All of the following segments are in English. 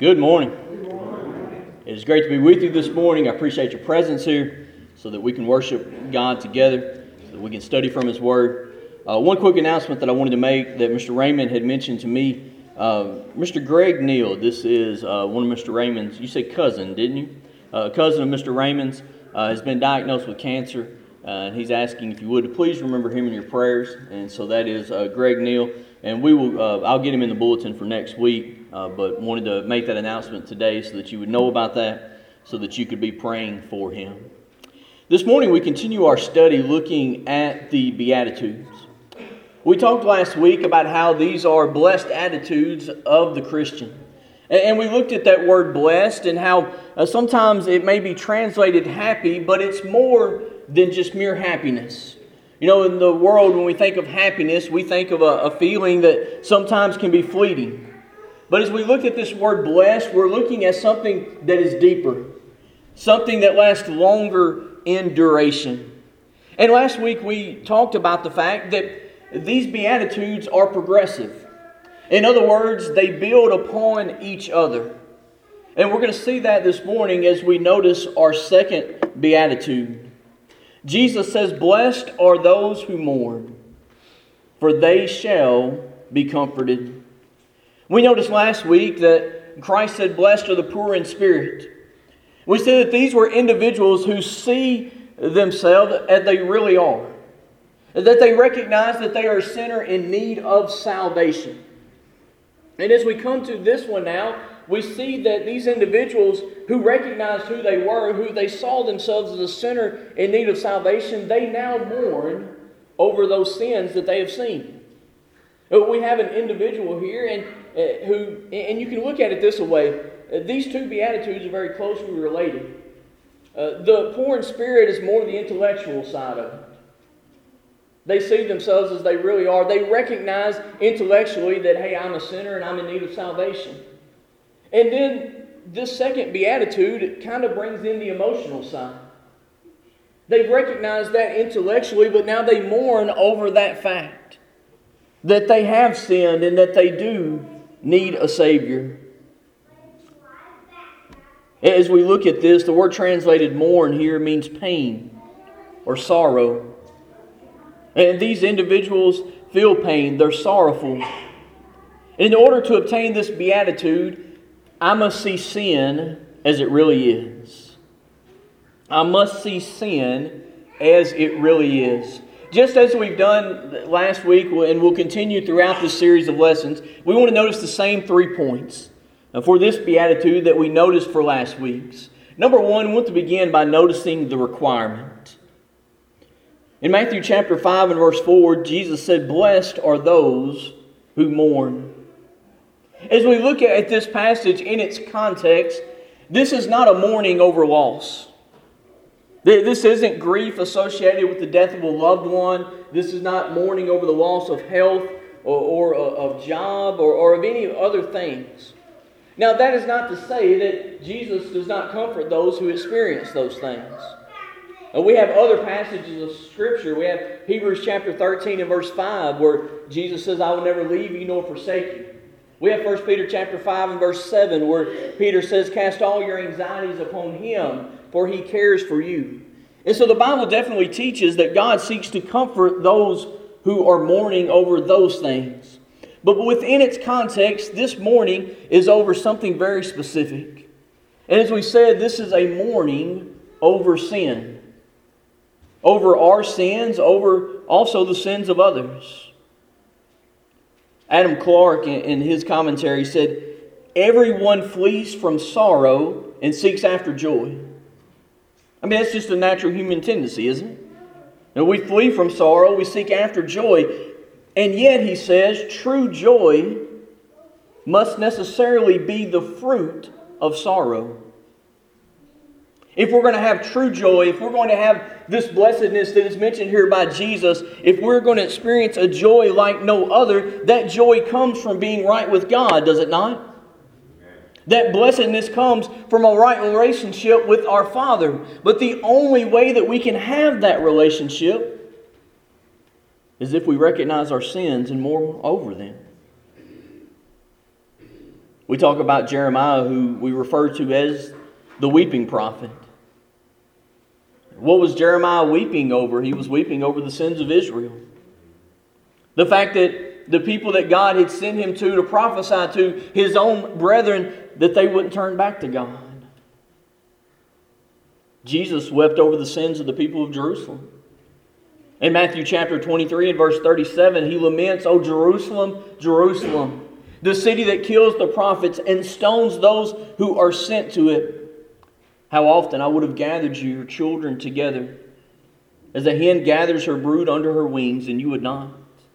Good morning. It is great to be with you this morning. I appreciate your presence here so that we can worship God together, so that we can study from His Word. One quick announcement that I wanted to make that Mr. Raymond had mentioned to me. Mr. Greg Neal, this is one of Mr. Raymond's, you said cousin, didn't you? Cousin of Mr. Raymond's, has been diagnosed with cancer. And he's asking if you would to please remember him in your prayers. And so that is Greg Neal. And we will. I'll get him in the bulletin for next week. But wanted to make that announcement today so that you would know about that, so that you could be praying for him. This morning we continue our study looking at the Beatitudes. We talked last week about how these are blessed attitudes of the Christian. And we looked at that word blessed and how sometimes it may be translated happy, but it's more than just mere happiness. You know, in the world, when we think of happiness, we think of a feeling that sometimes can be fleeting. But as we look at this word blessed, we're looking at something that is deeper, something that lasts longer in duration. And last week we talked about the fact that these Beatitudes are progressive. In other words, they build upon each other. And we're going to see that this morning as we notice our second Beatitude. Jesus says, "Blessed are those who mourn, for they shall be comforted." We noticed last week that Christ said, "Blessed are the poor in spirit." We said that these were individuals who see themselves as they really are. That they recognize that they are a sinner in need of salvation. And as we come to this one now, we see that these individuals who recognized who they were, who they saw themselves as a sinner in need of salvation, they now mourn over those sins that they have seen. We have an individual here, and you can look at it this way. These two Beatitudes are very closely related. The poor in spirit is more the intellectual side of it. They see themselves as they really are. They recognize intellectually that, hey, I'm a sinner and I'm in need of salvation. And then this second Beatitude, it kind of brings in the emotional side. They've recognized that intellectually, but now they mourn over that fact. That they have sinned and that they do need a Savior. As we look at this, the word translated mourn here means pain or sorrow. And these individuals feel pain. They're sorrowful. In order to obtain this beatitude, I must see sin as it really is. I must see sin as it really is. Just as we've done last week, and we'll continue throughout this series of lessons, we want to notice the same 3 points for this beatitude that we noticed for last week's. Number one, we want to begin by noticing the requirement. In Matthew chapter 5 and verse 4, Jesus said, "Blessed are those who mourn." As we look at this passage in its context, this is not a mourning over loss. This isn't grief associated with the death of a loved one. This is not mourning over the loss of health or of job or of any other things. Now, that is not to say that Jesus does not comfort those who experience those things. We have other passages of Scripture. We have Hebrews chapter 13 and verse 5 where Jesus says, "I will never leave you nor forsake you." We have 1 Peter chapter 5 and verse 7 where Peter says, "Cast all your anxieties upon Him, for He cares for you." And so the Bible definitely teaches that God seeks to comfort those who are mourning over those things. But within its context, this mourning is over something very specific. And as we said, this is a mourning over sin. Over our sins, over also the sins of others. Adam Clarke, in his commentary, said, "Everyone flees from sorrow and seeks after joy." I mean, that's just a natural human tendency, isn't it? And we flee from sorrow, we seek after joy. And yet, he says, true joy must necessarily be the fruit of sorrow. If we're going to have true joy, if we're going to have this blessedness that is mentioned here by Jesus, if we're going to experience a joy like no other, that joy comes from being right with God, does it not? That blessedness comes from a right relationship with our Father. But the only way that we can have that relationship is if we recognize our sins and mourn over them. We talk about Jeremiah, who we refer to as the weeping prophet. What was Jeremiah weeping over? He was weeping over the sins of Israel. The fact that the people that God had sent him to prophesy to, his own brethren, that they wouldn't turn back to God. Jesus wept over the sins of the people of Jerusalem. In Matthew chapter 23 and verse 37, he laments, "O Jerusalem, Jerusalem, the city that kills the prophets and stones those who are sent to it. How often I would have gathered your children together, as a hen gathers her brood under her wings, and you would not.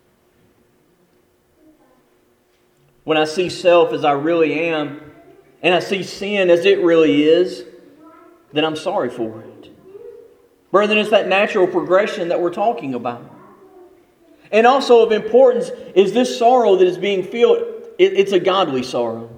When I see self as I really am, and I see sin as it really is, then I'm sorry for it." Brethren, it's that natural progression that we're talking about. And also of importance is this sorrow that is being felt. It's a godly sorrow.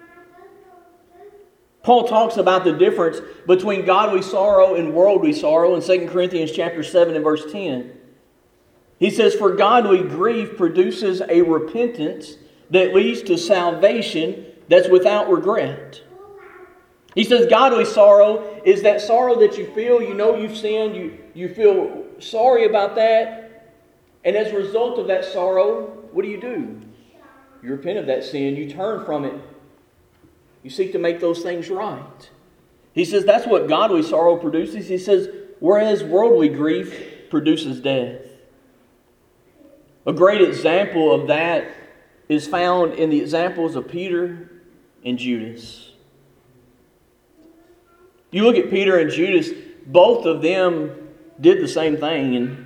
Paul talks about the difference between godly sorrow and worldly sorrow in 2 Corinthians chapter 7 and verse 10. He says, "For godly grief produces a repentance that leads to salvation that's without regret." He says godly sorrow is that sorrow that you feel, you know you've sinned, you feel sorry about that, and as a result of that sorrow, what do? You repent of that sin, you turn from it. You seek to make those things right. He says that's what godly sorrow produces. He says, whereas worldly grief produces death. A great example of that is found in the examples of Peter and Judas. You look at Peter and Judas, both of them did the same thing, and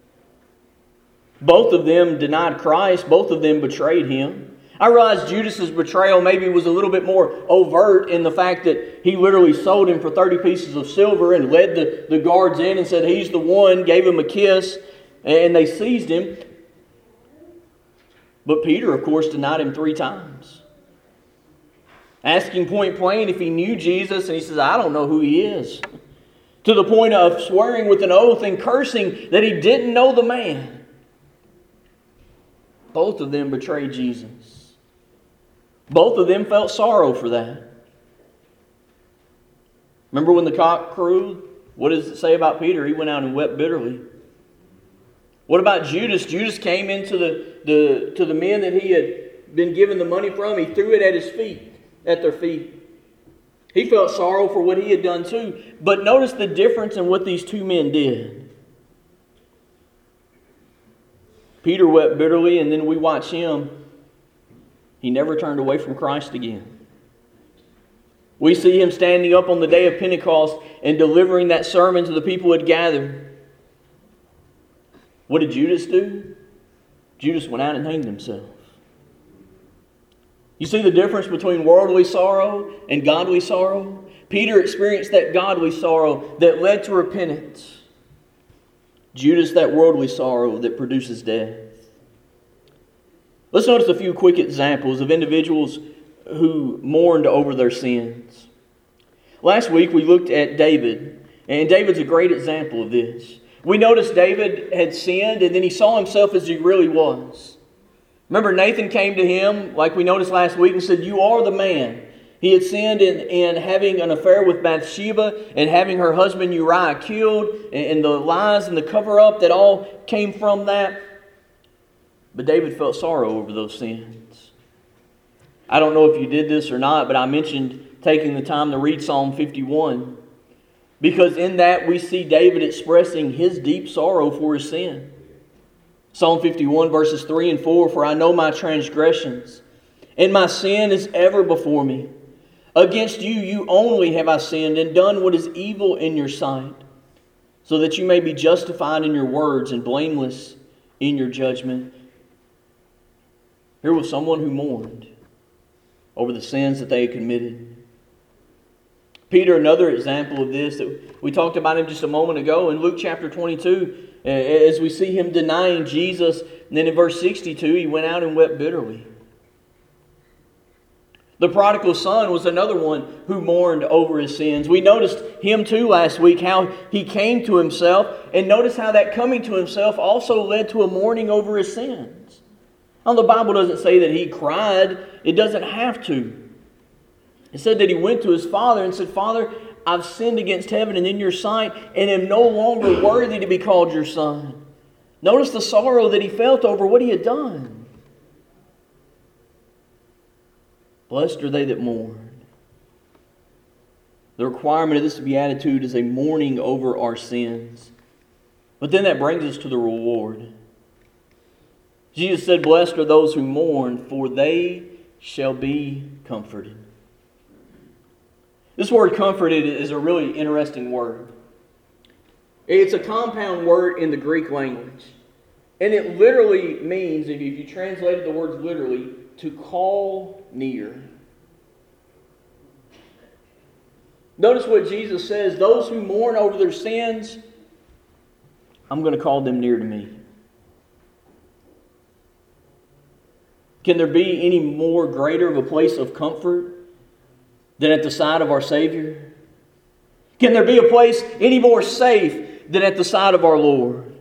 both of them denied Christ, both of them betrayed Him. I realize Judas's betrayal maybe was a little bit more overt in the fact that he literally sold him for 30 pieces of silver and led the guards in and said he's the one, gave him a kiss, and they seized him. But Peter, of course, denied Him 3 times. Asking point blank if he knew Jesus, and he says, "I don't know who He is." To the point of swearing with an oath and cursing that he didn't know the man. Both of them betrayed Jesus. Both of them felt sorrow for that. Remember when the cock crowed? What does it say about Peter? He went out and wept bitterly. What about Judas? Judas came into the men that he had been given the money from. He threw it at their feet. He felt sorrow for what he had done too. But notice the difference in what these two men did. Peter wept bitterly, and then we watch him. He never turned away from Christ again. We see him standing up on the day of Pentecost and delivering that sermon to the people who had gathered. What did Judas do? Judas went out and hanged himself. You see the difference between worldly sorrow and godly sorrow? Peter experienced that godly sorrow that led to repentance. Judas, that worldly sorrow that produces death. Let's notice a few quick examples of individuals who mourned over their sins. Last week we looked at David, and David's a great example of this. We noticed David had sinned, and then he saw himself as he really was. Remember, Nathan came to him, like we noticed last week, and said, "You are the man." He had sinned in having an affair with Bathsheba and having her husband Uriah killed, and the lies and the cover-up that all came from that. But David felt sorrow over those sins. I don't know if you did this or not, but I mentioned taking the time to read Psalm 51. Because in that we see David expressing his deep sorrow for his sin. Psalm 51 verses 3 and 4, "For I know my transgressions, and my sin is ever before me. Against you, you only have I sinned and done what is evil in your sight, so that you may be justified in your words and blameless in your judgment." Here was someone who mourned over the sins that they had committed. Peter, another example of this, that we talked about him just a moment ago in Luke chapter 22, as we see him denying Jesus. And then in verse 62, he went out and wept bitterly. The prodigal son was another one who mourned over his sins. We noticed him too last week, how he came to himself. And notice how that coming to himself also led to a mourning over his sins. Now, the Bible doesn't say that he cried. It doesn't have to. It said that he went to his father and said, Father, I've sinned against heaven and in your sight, and am no longer worthy to be called your son. Notice the sorrow that he felt over what he had done. Blessed are they that mourn. The requirement of this beatitude is a mourning over our sins. But then that brings us to the reward. Jesus said, Blessed are those who mourn, for they shall be comforted. This word comforted is a really interesting word. It's a compound word in the Greek language. And it literally means, if you translated the words literally, to call near. Notice what Jesus says, those who mourn over their sins, I'm going to call them near to me. Can there be any more greater of a place of comfort than at the side of our Savior? Can there be a place any more safe than at the side of our Lord?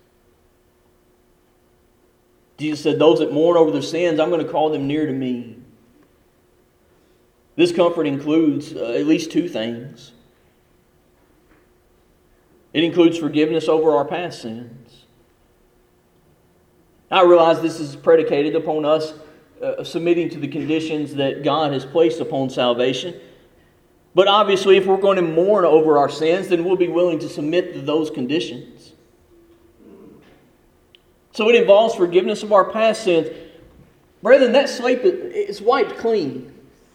Jesus said, those that mourn over their sins, I'm going to call them near to me. This comfort includes at least two things. It includes forgiveness over our past sins. I realize this is predicated upon us submitting to the conditions that God has placed upon salvation. But obviously, if we're going to mourn over our sins, then we'll be willing to submit to those conditions. So it involves forgiveness of our past sins. Brethren, that slate is wiped clean.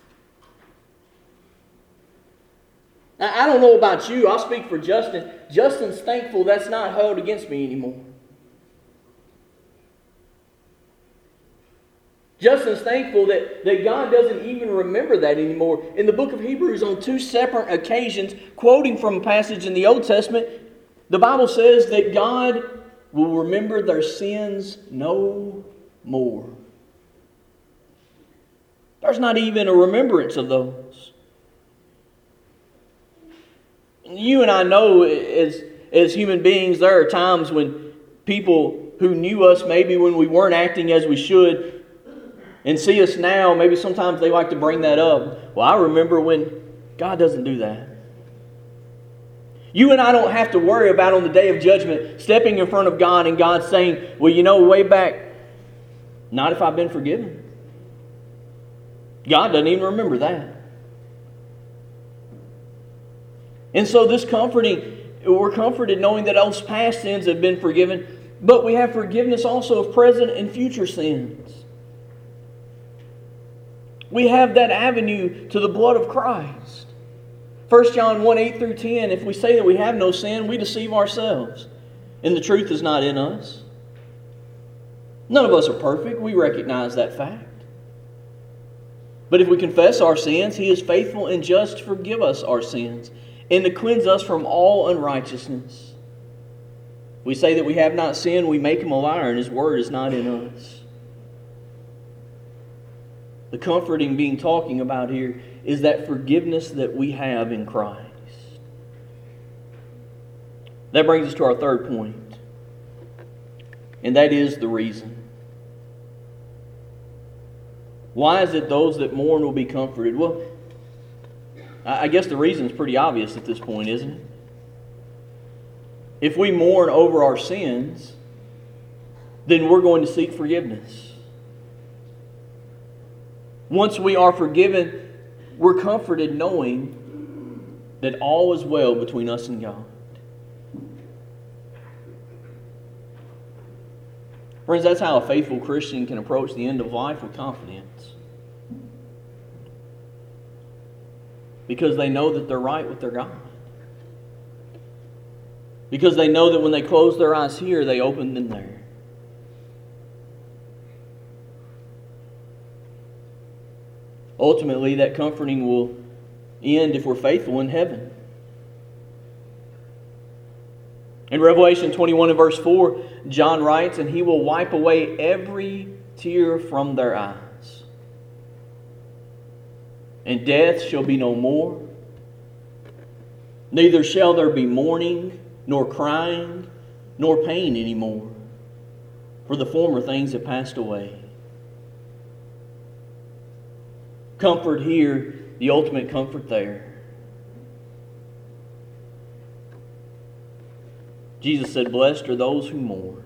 Now, I don't know about you. I'll speak for Justin. Justin's thankful that's not held against me anymore. Justin's thankful that God doesn't even remember that anymore. In the book of Hebrews, on two separate occasions, quoting from a passage in the Old Testament, the Bible says that God will remember their sins no more. There's not even a remembrance of those. You and I know as human beings, there are times when people who knew us maybe when we weren't acting as we should and see us now, maybe sometimes they like to bring that up. Well, I remember when. God doesn't do that. You and I don't have to worry about on the day of judgment stepping in front of God and God saying, well, you know, way back, not if I've been forgiven. God doesn't even remember that. And so this we're comforted knowing that those past sins have been forgiven, but we have forgiveness also of present and future sins. We have that avenue to the blood of Christ. 1 John 1, 8 through 10, if we say that we have no sin, we deceive ourselves, and the truth is not in us. None of us are perfect. We recognize that fact. But if we confess our sins, He is faithful and just to forgive us our sins and to cleanse us from all unrighteousness. We say that we have not sinned, we make Him a liar, and His word is not in us. The comforting being talking about here is that forgiveness that we have in Christ. That brings us to our third point, and that is the reason. Why is it those that mourn will be comforted? Well, I guess the reason is pretty obvious at this point, isn't it? If we mourn over our sins, then we're going to seek forgiveness. Once we are forgiven, we're comforted knowing that all is well between us and God. Friends, that's how a faithful Christian can approach the end of life with confidence. Because they know that they're right with their God. Because they know that when they close their eyes here, they open them there. Ultimately, that comforting will end if we're faithful in heaven. In Revelation 21 and verse 4, John writes, and He will wipe away every tear from their eyes. And death shall be no more. Neither shall there be mourning, nor crying, nor pain anymore. For the former things have passed away. Comfort here the ultimate comfort there. Jesus said, "Blessed are those who mourn,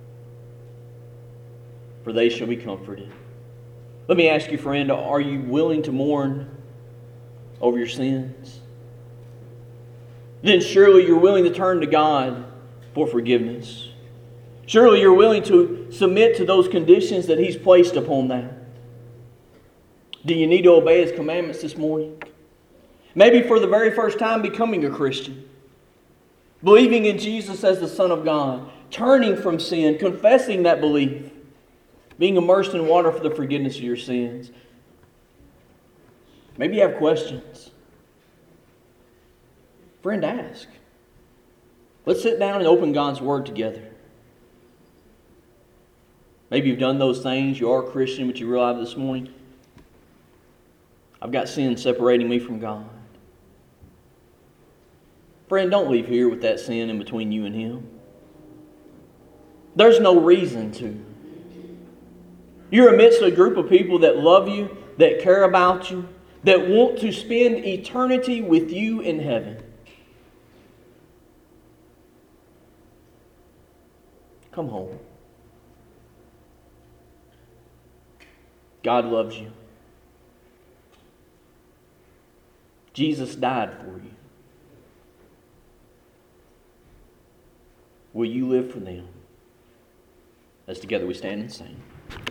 for they shall be comforted." Let me ask you, friend, are you willing to mourn over your sins? Then surely you're willing to turn to God for forgiveness. Surely you're willing to submit to those conditions that He's placed upon that. Do you need to obey His commandments this morning? Maybe for the very first time becoming a Christian. Believing in Jesus as the Son of God. Turning from sin. Confessing that belief. Being immersed in water for the forgiveness of your sins. Maybe you have questions. Friend, ask. Let's sit down and open God's Word together. Maybe you've done those things. You are a Christian, but you realize this morning, I've got sin separating me from God. Friend, don't leave here with that sin in between you and Him. There's no reason to. You're amidst a group of people that love you, that care about you, that want to spend eternity with you in heaven. Come home. God loves you. Jesus died for you. Will you live for them? As together we stand and sing.